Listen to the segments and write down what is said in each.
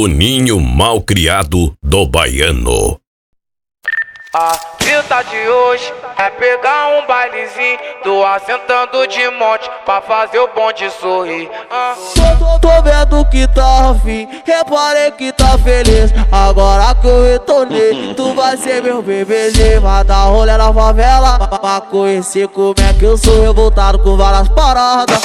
O ninho mal criado do baiano. A vida de hoje é pegar um bailezinho, tô assentando de monte pra fazer o bonde sorrir. Tô vendo que tá afim, reparei que tá feliz. Agora que eu retornei, tu vai ser meu bebezinho. Vai dar rolê na favela pra conhecer como é que eu sou revoltado com várias paradas.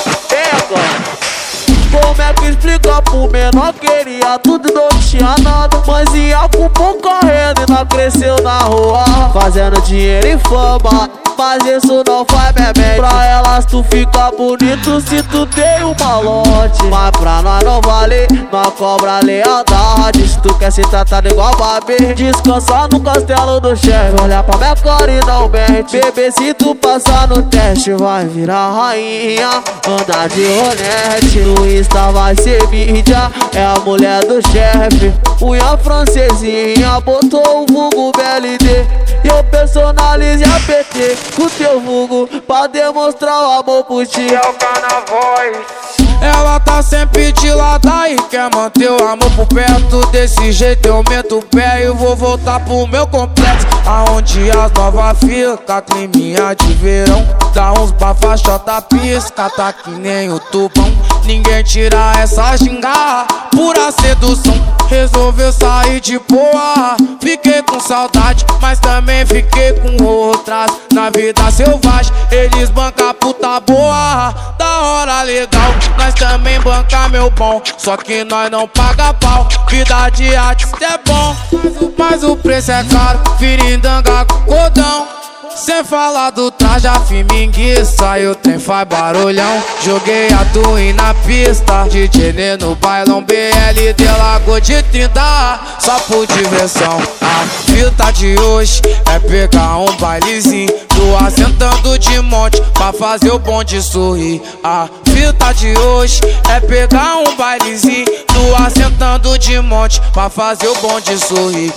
Como é que explica pro menor? Queria tudo e não tinha nada, mas ia com pouca renda e não cresceu na rua, fazendo dinheiro e fama. Mas isso não faz bem pra elas, tu fica bonito se tu tem um malote. Mas pra nós não vale, nós cobra lealdade. Se tu quer ser tratado igual Barbie, descansar no castelo do chefe, olhar pra minha cara e não mente. Bebê, se tu passar no teste, vai virar rainha, andar de rolete. No Insta vai ser mídia, é a mulher do chefe. Unha francesinha, botou o vulgo BLD. E eu personalizei a PT com teu vulgo pra demonstrar o amor por ti. É o Carnavoz. Ela tá sempre de lado e quer manter o amor por perto. Desse jeito eu meto o pé e vou voltar pro meu complexo, aonde as novas fica climinha de verão. Dá uns bafachota, pisca, tá que nem o tubão. Ninguém tira essa ginga, pura sedução. Resolveu sair de boa, fiquei com saudade, mas também fiquei com outras. Na vida selvagem, eles bancam puta boa, da hora legal. Nós também banca meu bom, só que nós não paga pau. Vida de artista é bom, mas o preço é caro. Firindanga com cordão, sem falar do traje, a fiminguiça e o trem faz barulhão. Joguei a Twin na pista, DJ Nê no bailão, BLD largou de 30, só por diversão. A fita de hoje é pegar um bailezinho, tô assentando de monte pra fazer o bonde sorrir. A fita de hoje é pegar um bailezinho, tô assentando de monte pra fazer o bonde sorrir.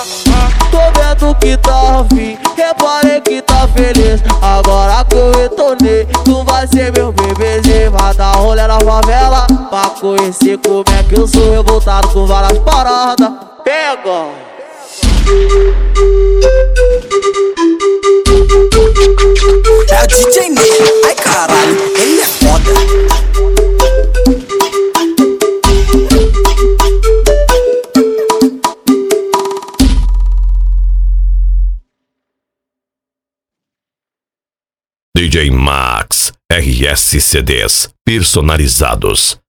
Tô vendo que tá afim, reparei que tá feliz. Agora que eu retornei, tu vai ser meu bebezinho. Vai dar rolê na favela pra conhecer como é que eu sou revoltado com várias paradas. Pega! É o DJ Nê, ai caralho, ele é foda. DJ Max RS CDs personalizados.